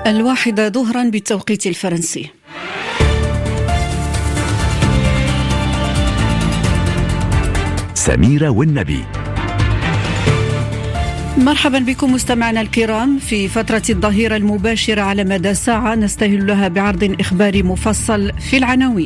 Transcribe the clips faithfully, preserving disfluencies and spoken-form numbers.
الواحدة ظهرا بالتوقيت الفرنسي. سميرة والنبي. مرحبا بكم مستمعنا الكرام في فترة الظهيرة المباشرة على مدى ساعة نستهل لها بعرض إخباري مفصل في العناوين.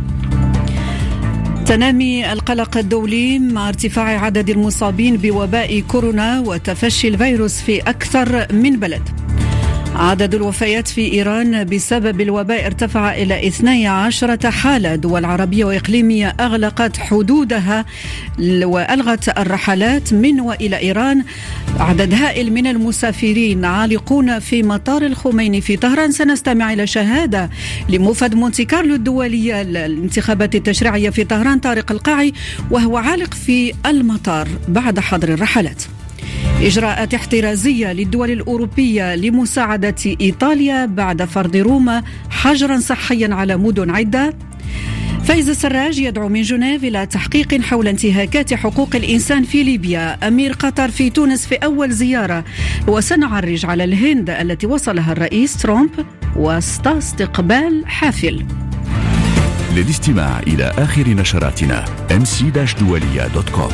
تنامي القلق الدولي مع ارتفاع عدد المصابين بوباء كورونا وتفشي الفيروس في أكثر من بلد. عدد الوفيات في إيران بسبب الوباء ارتفع إلى اثنتي عشرة حالة. دول عربية وإقليمية أغلقت حدودها وألغت الرحلات من وإلى إيران. عدد هائل من المسافرين عالقون في مطار الخميني في طهران. سنستمع إلى شهادة لموفد مونتي كارلو الدولية للانتخابات التشريعية في طهران طارق القاعي وهو عالق في المطار بعد حظر الرحلات. إجراءات احترازية للدول الأوروبية لمساعدة إيطاليا بعد فرض روما حجرا صحيا على مدن عدة. فايز السراج يدعو من جنيف إلى تحقيق حول انتهاكات حقوق الإنسان في ليبيا. أمير قطر في تونس في أول زيارة. وسنعرج على الهند التي وصلها الرئيس ترامب وسط استقبال حافل. للاستماع إلى آخر نشراتنا إم سي دولية دوت كوم.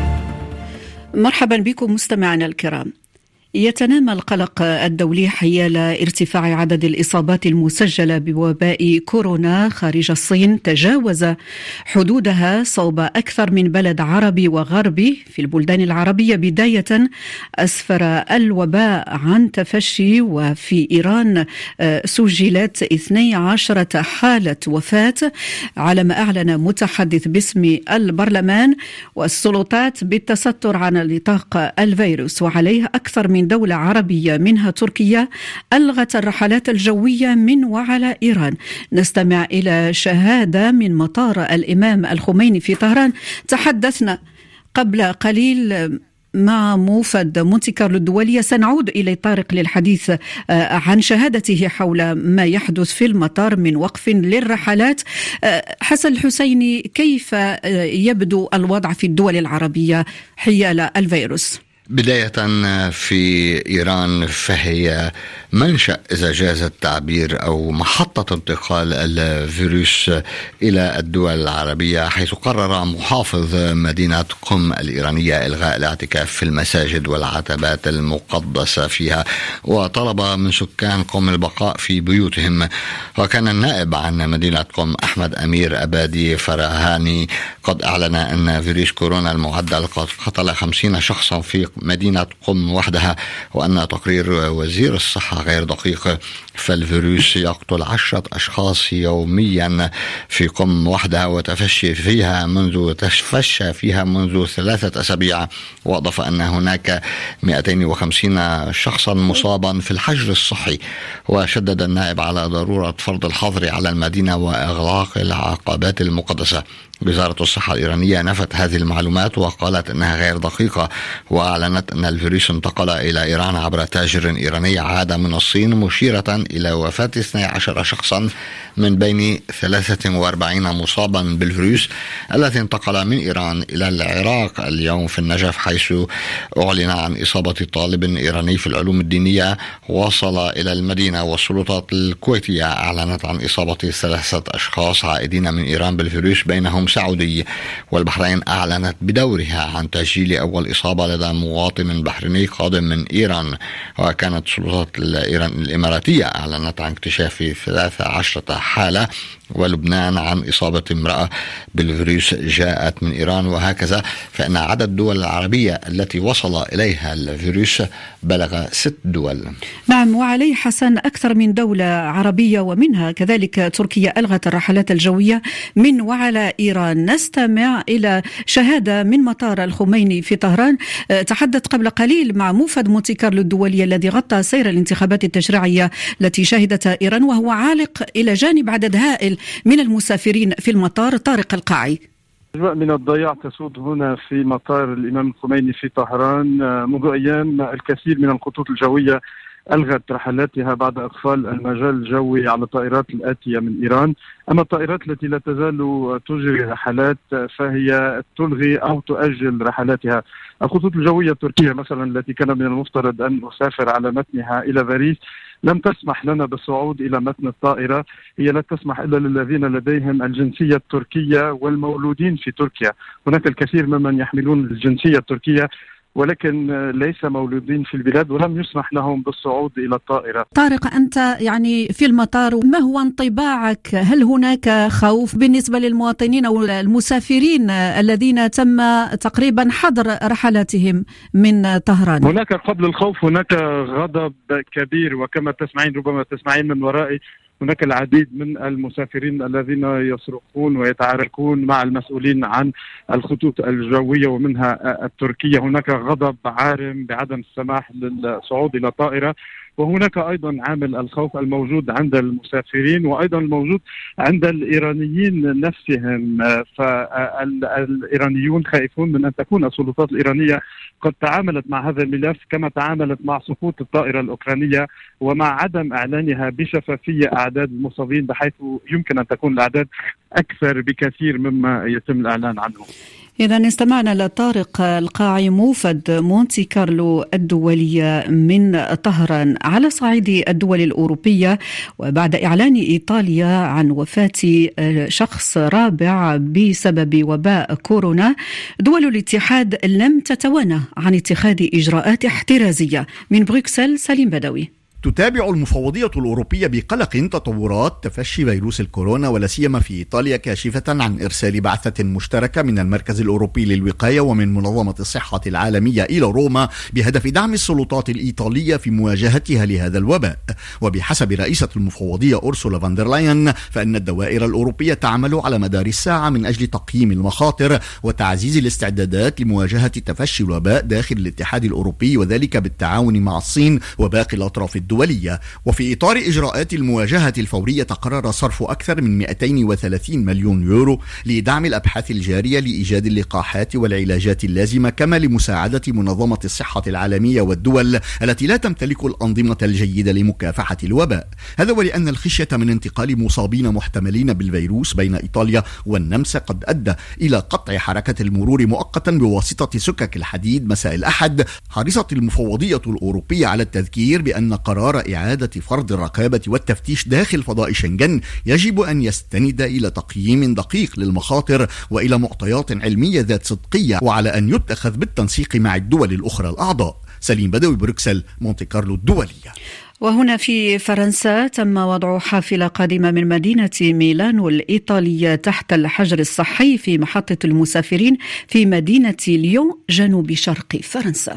مرحبا بكم مستمعنا الكرام. يتنامى القلق الدولي حيال ارتفاع عدد الإصابات المسجلة بوباء كورونا خارج الصين. تجاوز حدودها صوب أكثر من بلد عربي وغربي في البلدان العربية. بداية أسفر الوباء عن تفشي، وفي إيران سجلت اثنتي عشرة حالة وفاة على ما أعلن متحدث باسم البرلمان والسلطات بالتستر عن نطاق الفيروس. وعليه أكثر من دولة عربية منها تركيا ألغت الرحلات الجوية من وعلى إيران. نستمع إلى شهادة من مطار الإمام الخميني في طهران. تحدثنا قبل قليل مع موفد مونتي كارلو الدولية. سنعود إلى طارق للحديث عن شهادته حول ما يحدث في المطار من وقف للرحلات. حسن الحسيني، كيف يبدو الوضع في الدول العربية حيال الفيروس؟ بداية في إيران فهي منشأ، إذا جاز التعبير، أو محطة انتقال الفيروس إلى الدول العربية، حيث قرر محافظ مدينة قم الإيرانية إلغاء الاعتكاف في المساجد والعتبات المقدسة فيها، وطلب من سكان قم البقاء في بيوتهم. وكان النائب عن مدينة قم أحمد أمير أبادي فرهاني قد أعلن أن فيروس كورونا المعدل قد قتل خمسين شخصا في مدينة قم وحدها، وأن تقرير وزير الصحة غير دقيق، فالفيروس يقتل عشرة أشخاص يوميا في قم وحدها وتفشي فيها منذ تفشى فيها منذ ثلاثة أسابيع. وأضاف أن هناك مئتين وخمسين شخصا مصابا في الحجر الصحي. وشدد النائب على ضرورة فرض الحظر على المدينة وإغلاق العقبات المقدسة. وزارة الصحة الإيرانية نفت هذه المعلومات وقالت أنها غير دقيقة، وأعلنت أن الفيروس انتقل إلى إيران عبر تاجر إيراني عاد من الصين، مشيرة إلى وفاة اثنتي عشرة شخصا من بين ثلاثة وأربعين مصابا بالفيروس الذي انتقل من إيران إلى العراق اليوم في النجف، حيث أعلن عن إصابة طالب إيراني في العلوم الدينية وصل إلى المدينة. والسلطات الكويتية أعلنت عن إصابة ثلاثة أشخاص عائدين من إيران بالفيروس، بينهم سعودي. والبحرين أعلنت بدورها عن تسجيل أول إصابة لدى مواطن بحريني قادم من إيران. وكانت السلطات الإيران الإماراتية أعلنت عن اكتشاف ثلاثة عشرة حالة. ولبنان عن إصابة امرأة بالفيروس جاءت من إيران. وهكذا فإن عدد الدول العربية التي وصل إليها الفيروس بلغ ست دول. نعم، وعليه حسن أكثر من دولة عربية ومنها كذلك تركيا ألغت الرحلات الجوية من وعلى إيران. نستمع إلى شهادة من مطار الخميني في طهران. تحدث قبل قليل مع موفد مونتي كارلو الدولية الذي غطى سير الانتخابات التشريعية التي شهدتها إيران، وهو عالق إلى جانب عدد هائل من المسافرين في المطار. طارق القاعي. أجواء من الضياع تسود هنا في مطار الإمام الخميني في طهران. منذ أيام الكثير من الخطوط الجوية ألغت رحلاتها بعد إقفال المجال الجوي على الطائرات الآتية من إيران. أما الطائرات التي لا تزال تجري رحلات فهي تلغي أو تؤجل رحلاتها. الخطوط الجوية التركية مثلا التي كان من المفترض أن نسافر على متنها إلى باريس لم تسمح لنا بالصعود إلى متن الطائرة. هي لا تسمح إلا للذين لديهم الجنسية التركية والمولودين في تركيا. هناك الكثير ممن يحملون الجنسية التركية ولكن ليس مولودين في البلاد ولم يسمح لهم بالصعود إلى الطائرة. طارق، أنت يعني في المطار، ما هو انطباعك؟ هل هناك خوف بالنسبة للمواطنين أو المسافرين الذين تم تقريبا حظر رحلاتهم من طهران؟ هناك قبل الخوف هناك غضب كبير، وكما تسمعين ربما تسمعين من ورائي هناك العديد من المسافرين الذين يصرخون ويتعاركون مع المسؤولين عن الخطوط الجوية ومنها التركية. هناك غضب عارم بعدم السماح للصعود إلى الطائرة، وهناك أيضا عامل الخوف الموجود عند المسافرين وأيضا الموجود عند الإيرانيين نفسهم. فالإيرانيون خائفون من أن تكون السلطات الإيرانية قد تعاملت مع هذا الملف كما تعاملت مع سقوط الطائرة الأوكرانية، ومع عدم إعلانها بشفافية أعداد المصابين، بحيث يمكن أن تكون الأعداد أكثر بكثير مما يتم الإعلان عنه. إذا استمعنا لطارق القاعي، موفد مونتي كارلو الدولية من طهران. على صعيد الدول الأوروبية، وبعد إعلان إيطاليا عن وفاة شخص رابع بسبب وباء كورونا، دول الاتحاد لم تتوانى عن اتخاذ إجراءات احترازية. من بروكسل سليم بدوي. تتابع المفوضية الأوروبية بقلق تطورات تفشي فيروس الكورونا، ولا سيما في إيطاليا، كاشفة عن إرسال بعثة مشتركة من المركز الأوروبي للوقاية ومن منظمة الصحة العالمية إلى روما بهدف دعم السلطات الإيطالية في مواجهتها لهذا الوباء. وبحسب رئيسة المفوضية أورسولا فان دير لاين، فإن الدوائر الأوروبية تعمل على مدار الساعة من أجل تقييم المخاطر وتعزيز الاستعدادات لمواجهة تفشي الوباء داخل الاتحاد الأوروبي، وذلك بالتعاون مع الصين وباقي الأطراف الدولية. وفي إطار إجراءات المواجهة الفورية، قرر صرف أكثر من مئتين وثلاثين مليون يورو لدعم الأبحاث الجارية لإيجاد اللقاحات والعلاجات اللازمة، كما لمساعدة منظمة الصحة العالمية والدول التي لا تمتلك الأنظمة الجيدة لمكافحة الوباء. هذا ولأن الخشية من انتقال مصابين محتملين بالفيروس بين إيطاليا والنمسا قد أدى إلى قطع حركة المرور مؤقتا بواسطة سكك الحديد مساء الأحد. حرصت المفوضية الأوروبية على التذكير بأن قرار إعادة فرض الرقابة والتفتيش داخل فضاء شنغن يجب أن يستند إلى تقييم دقيق للمخاطر وإلى معطيات علمية ذات صدقية، وعلى أن يتخذ بالتنسيق مع الدول الأخرى الأعضاء. سليم بدوي، بروكسل، مونتي كارلو الدولية. وهنا في فرنسا تم وضع حافلة قادمة من مدينة ميلانو الإيطالية تحت الحجر الصحي في محطة المسافرين في مدينة ليون جنوب شرق فرنسا.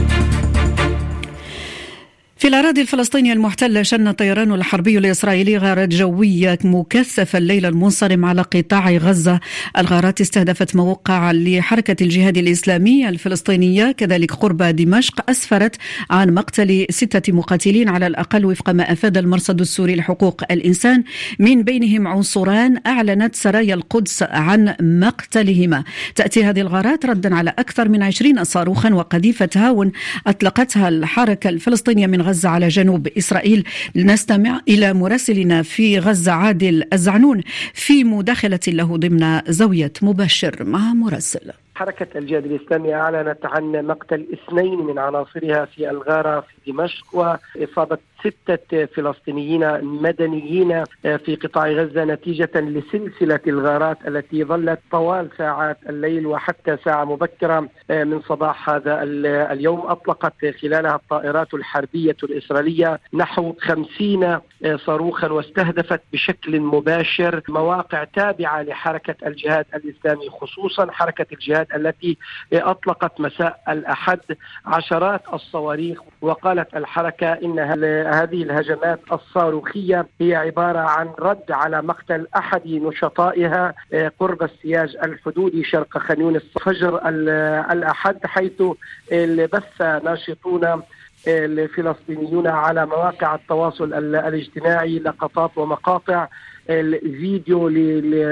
في الأراضي الفلسطينية المحتلة، شن الطيران الحربي الإسرائيلي غارات جوية مكثفة الليل المنصرم على قطاع غزة. الغارات استهدفت مواقع لحركة الجهاد الإسلامي الفلسطينية كذلك قرب دمشق، أسفرت عن مقتل ستة مقاتلين على الأقل وفق ما أفاد المرصد السوري لحقوق الإنسان، من بينهم عنصران أعلنت سرايا القدس عن مقتلهما. تأتي هذه الغارات ردا على أكثر من عشرين صاروخا وقذيفة هاون أطلقتها الحركة الفلسطينية من غزة على جنوب إسرائيل. لنستمع إلى مراسلنا في غزة عادل الزعنون في مداخلة له ضمن زاوية مباشر مع مراسل. حركة الجهاد الإسلامي أعلنت عن مقتل اثنين من عناصرها في الغارة في دمشق، وإصابة ستة فلسطينيين مدنيين في قطاع غزة نتيجة لسلسلة الغارات التي ظلت طوال ساعات الليل وحتى ساعة مبكرة من صباح هذا اليوم. أطلقت خلالها الطائرات الحربية الإسرائيلية نحو خمسين صاروخا، واستهدفت بشكل مباشر مواقع تابعة لحركة الجهاد الإسلامي، خصوصا حركة الجهاد التي أطلقت مساء الأحد عشرات الصواريخ. وقالت الحركة إن هذه الهجمات الصاروخية هي عبارة عن رد على مقتل أحد نشطائها قرب السياج الحدودي شرق خان يونس فجر الأحد، حيث بث ناشطون الفلسطينيون على مواقع التواصل الاجتماعي لقطات ومقاطع الفيديو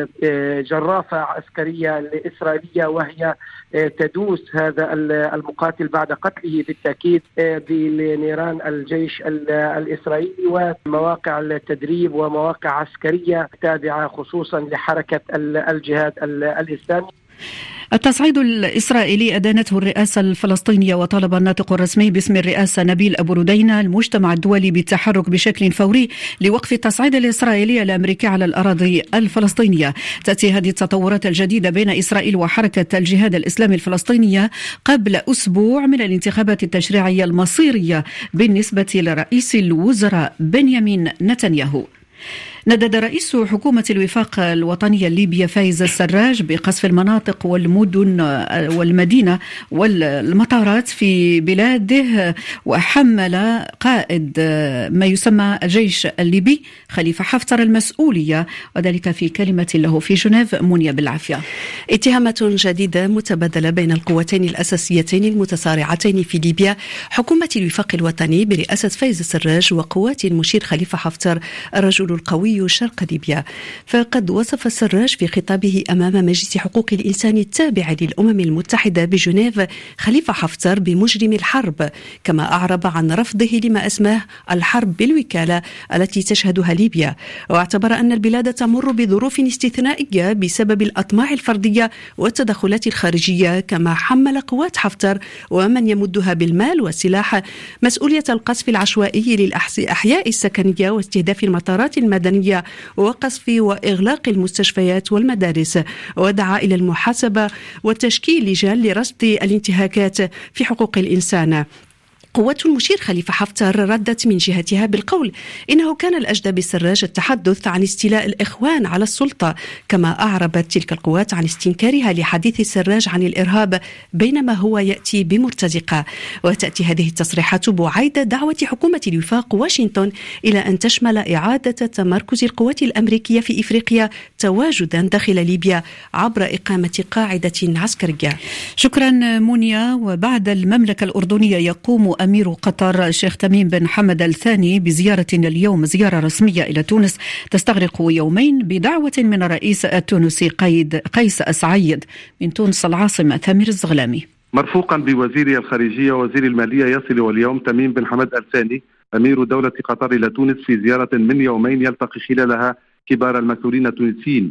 لجرافة عسكرية إسرائيلية وهي تدوس هذا المقاتل بعد قتله بالتأكيد بنيران الجيش الإسرائيلي ومواقع التدريب ومواقع عسكرية تابعة خصوصا لحركة الجهاد الإسلامي. التصعيد الإسرائيلي أدانته الرئاسة الفلسطينية، وطالب الناطق الرسمي باسم الرئاسة نبيل أبو ردينة المجتمع الدولي بالتحرك بشكل فوري لوقف التصعيد الإسرائيلي الأمريكي على الأراضي الفلسطينية. تأتي هذه التطورات الجديدة بين إسرائيل وحركة الجهاد الإسلامي الفلسطينية قبل أسبوع من الانتخابات التشريعية المصيرية بالنسبة لرئيس الوزراء بنيامين نتنياهو. ندد رئيس حكومة الوفاق الوطنية الليبية فايز السراج بقصف المناطق والمدن والمدينة والمطارات في بلاده، وحمل قائد ما يسمى الجيش الليبي خليفة حفتر المسؤولية، وذلك في كلمة له في جنيف. منيا بالعافية. اتهامات جديدة متبادلة بين القوتين الأساسيتين المتصارعتين في ليبيا، حكومة الوفاق الوطني برئاسة فايز السراج وقوات المشير خليفة حفتر الرجل القوي شرق ليبيا. فقد وصف السراج في خطابه أمام مجلس حقوق الإنسان التابع للأمم المتحدة بجنيف خليفة حفتر بمجرم الحرب، كما أعرب عن رفضه لما أسماه الحرب بالوكالة التي تشهدها ليبيا، واعتبر أن البلاد تمر بظروف استثنائية بسبب الأطماع الفردية والتدخلات الخارجية، كما حمل قوات حفتر ومن يمدها بالمال والسلاح مسؤولية القصف العشوائي للأحياء السكنية واستهداف المطارات المدنية وقصف وإغلاق المستشفيات والمدارس، ودعا إلى المحاسبة وتشكيل لجان لرصد الانتهاكات في حقوق الإنسان. قوات المشير خليفة حفتر ردت من جهتها بالقول إنه كان الأجدى بالسراج التحدث عن استيلاء الإخوان على السلطة، كما أعربت تلك القوات عن استنكارها لحديث السراج عن الإرهاب بينما هو يأتي بمرتزقة. وتأتي هذه التصريحات بعيد دعوة حكومة الوفاق واشنطن إلى أن تشمل إعادة تمركز القوات الأمريكية في إفريقيا تواجدا داخل ليبيا عبر إقامة قاعدة عسكرية. شكرا منيا. وبعد المملكة الأردنية يقوم أمير قطر الشيخ تميم بن حمد الثاني بزيارة اليوم، زيارة رسمية إلى تونس تستغرق يومين بدعوة من الرئيس التونسي قيد قيس سعيد من تونس العاصمة. ثامر الزغلامي. مرفوقا بوزير الخارجية ووزير المالية، يصل اليوم تميم بن حمد الثاني أمير دولة قطر إلى تونس في زيارة من يومين يلتقي خلالها كبار المسؤولين التونسيين،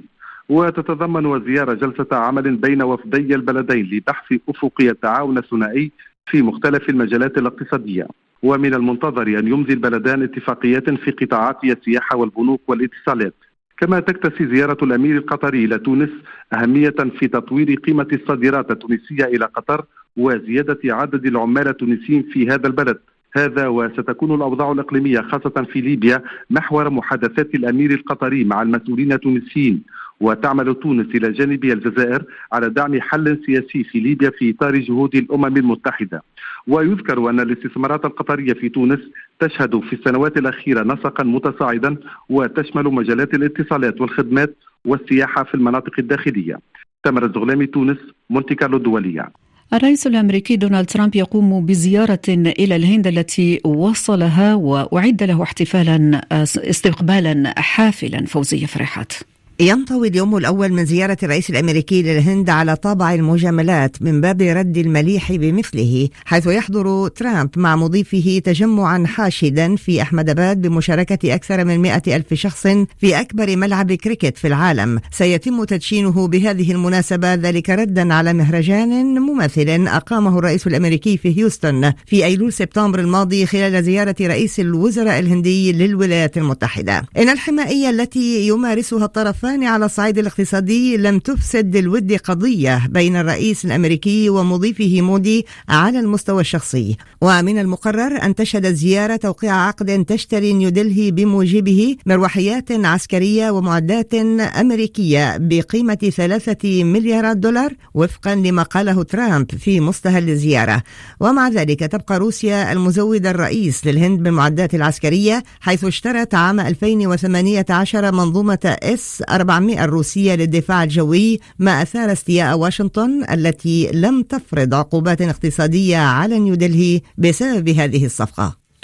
وتتضمن الزيارة جلسة عمل بين وفدي البلدين لبحث أفقية التعاون الثنائي في مختلف المجالات الاقتصادية. ومن المنتظر أن يمضي البلدان اتفاقيات في قطاعات السياحة والبنوك والاتصالات. كما تكتسي زيارة الأمير القطري إلى تونس أهمية في تطوير قيمة الصادرات التونسية إلى قطر وزيادة عدد العمال التونسيين في هذا البلد. هذا وستكون الأوضاع الإقليمية خاصة في ليبيا محور محادثات الأمير القطري مع المسؤولين التونسيين، وتعمل تونس إلى جانب الجزائر على دعم حل سياسي في ليبيا في إطار جهود الأمم المتحدة. ويذكر أن الاستثمارات القطرية في تونس تشهد في السنوات الأخيرة نسقا متصاعدا وتشمل مجالات الاتصالات والخدمات والسياحة في المناطق الداخلية. تامر الزغلامي، تونس، مونتي كارلو الدولية. الرئيس الأمريكي دونالد ترامب يقوم بزيارة إلى الهند التي وصلها وأعد له احتفالا استقبالا حافلا. فوزية فرحات. ينطوي اليوم الأول من زيارة الرئيس الأمريكي للهند على طابع المجاملات من باب رد المليح بمثله، حيث يحضر ترامب مع مضيفه تجمعا حاشدا في أحمد آباد بمشاركة أكثر من مئة ألف شخص في أكبر ملعب كريكت في العالم. سيتم تدشينه بهذه المناسبة، ذلك ردا على مهرجان مماثل أقامه الرئيس الأمريكي في هيوستن في أيلول سبتمبر الماضي خلال زيارة رئيس الوزراء الهندي للولايات المتحدة. إن الحمائية التي يمارسها الطرفان على الصعيد الاقتصادي لم تفسد الود قضية بين الرئيس الأمريكي ومضيفه مودي على المستوى الشخصي. ومن المقرر أن تشهد الزيارة توقيع عقد تشتري نيودلهي بموجبه مروحيات عسكرية ومعدات أمريكية بقيمة ثلاثة مليارات دولار وفقا لما قاله ترامب في مستهل الزيارة. ومع ذلك تبقى روسيا المزود الرئيس للهند بالمعدات العسكرية، حيث اشترت عام ألفين وثمانية عشر منظومة اس أربعمائة الروسية للدفاع الجوي، ما أثار استياء واشنطن التي لم تفرض عقوبات اقتصادية على نيودلهي بسبب هذه الصفقة.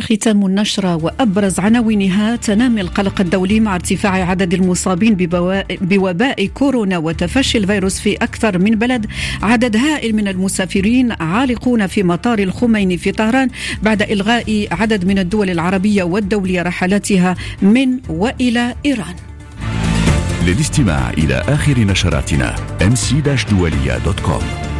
ختام النشرة وأبرز عناوينها: تنامي القلق الدولي مع ارتفاع عدد المصابين بوباء كورونا وتفشي الفيروس في أكثر من بلد. عدد هائل من المسافرين عالقون في مطار الخميني في طهران بعد إلغاء عدد من الدول العربية والدولية رحلاتها من وإلى إيران. للاستماع إلى آخر نشراتنا إم سي دولية دوت كوم.